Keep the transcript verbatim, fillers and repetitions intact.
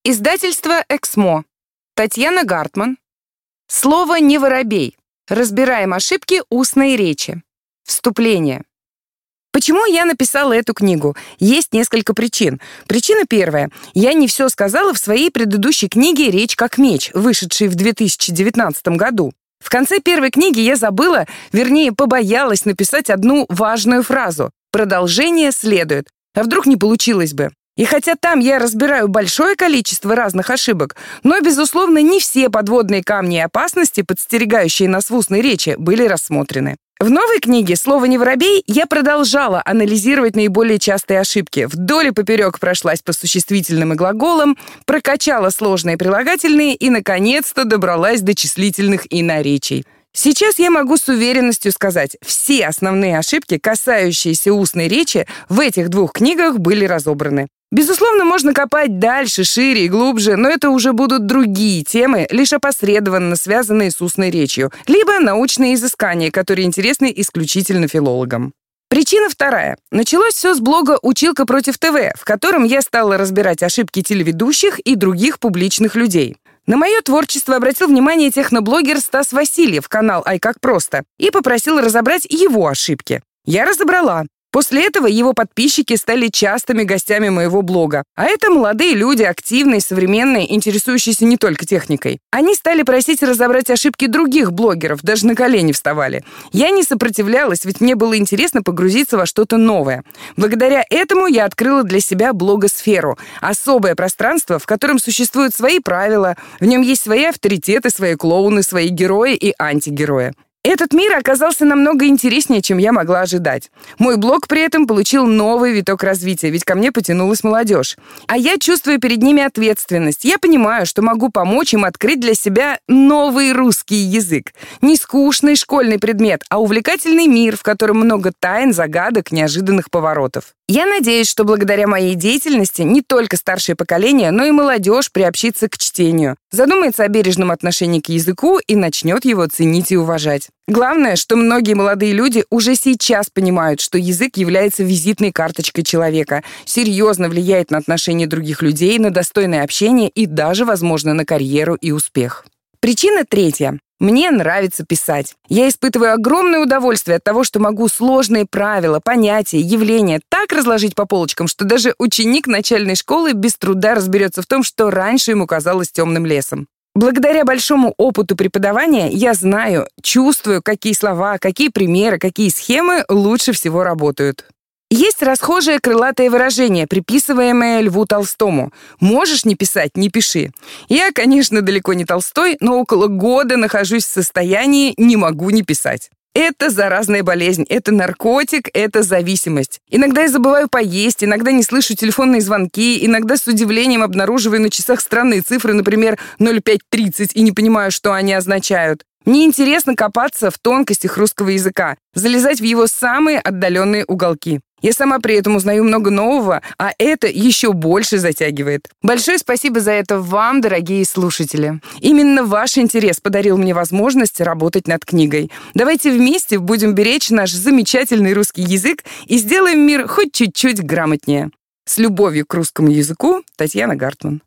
Издательство «Эксмо». Татьяна Гартман. Слово «не воробей». Разбираем ошибки устной речи. Вступление. Почему я написала эту книгу? Есть несколько причин. Причина первая. Я не все сказала в своей предыдущей книге «Речь как меч», вышедшей в две тысячи девятнадцатом году. В конце первой книги я забыла, вернее, побоялась написать одну важную фразу. Продолжение следует. А вдруг не получилось бы? И хотя там я разбираю большое количество разных ошибок, но, безусловно, не все подводные камни и опасности, подстерегающие нас в устной речи, были рассмотрены. В новой книге «Слово не воробей» я продолжала анализировать наиболее частые ошибки, вдоль и поперек прошлась по существительным и глаголам, прокачала сложные прилагательные и, наконец-то, добралась до числительных и наречий. Сейчас я могу с уверенностью сказать, все основные ошибки, касающиеся устной речи, в этих двух книгах были разобраны. Безусловно, можно копать дальше, шире и глубже, но это уже будут другие темы, лишь опосредованно связанные с устной речью, либо научные изыскания, которые интересны исключительно филологам. Причина вторая. Началось все с блога «Училка против ТВ», в котором я стала разбирать ошибки телеведущих и других публичных людей. На мое творчество обратил внимание техноблогер Стас Васильев, канал «Ай как просто», и попросил разобрать его ошибки. Я разобрала. После этого его подписчики стали частыми гостями моего блога. А это молодые люди, активные, современные, интересующиеся не только техникой. Они стали просить разобрать ошибки других блогеров, даже на колени вставали. Я не сопротивлялась, ведь мне было интересно погрузиться во что-то новое. Благодаря этому я открыла для себя блогосферу. Особое пространство, в котором существуют свои правила, в нем есть свои авторитеты, свои клоуны, свои герои и антигерои. Этот мир оказался намного интереснее, чем я могла ожидать. Мой блог при этом получил новый виток развития, ведь ко мне потянулась молодежь. А я чувствую перед ними ответственность. Я понимаю, что могу помочь им открыть для себя новый русский язык. Не скучный школьный предмет, а увлекательный мир, в котором много тайн, загадок, неожиданных поворотов. Я надеюсь, что благодаря моей деятельности не только старшее поколение, но и молодежь приобщится к чтению, задумается о бережном отношении к языку и начнет его ценить и уважать. Главное, что многие молодые люди уже сейчас понимают, что язык является визитной карточкой человека, серьезно влияет на отношения других людей, на достойное общение и даже, возможно, на карьеру и успех. Причина третья. Мне нравится писать. Я испытываю огромное удовольствие от того, что могу сложные правила, понятия, явления так разложить по полочкам, что даже ученик начальной школы без труда разберется в том, что раньше ему казалось темным лесом. Благодаря большому опыту преподавания я знаю, чувствую, какие слова, какие примеры, какие схемы лучше всего работают. Есть расхожее крылатое выражение, приписываемое Льву Толстому: «Можешь не писать, не пиши». Я, конечно, далеко не Толстой, но около года нахожусь в состоянии «не могу не писать». Это заразная болезнь, это наркотик, это зависимость. Иногда я забываю поесть, иногда не слышу телефонные звонки, иногда с удивлением обнаруживаю на часах странные цифры, например, ноль пять тридцать, и не понимаю, что они означают. Мне интересно копаться в тонкостях русского языка, залезать в его самые отдаленные уголки. Я сама при этом узнаю много нового, а это еще больше затягивает. Большое спасибо за это вам, дорогие слушатели. Именно ваш интерес подарил мне возможность работать над книгой. Давайте вместе будем беречь наш замечательный русский язык и сделаем мир хоть чуть-чуть грамотнее. С любовью к русскому языку, Татьяна Гартман.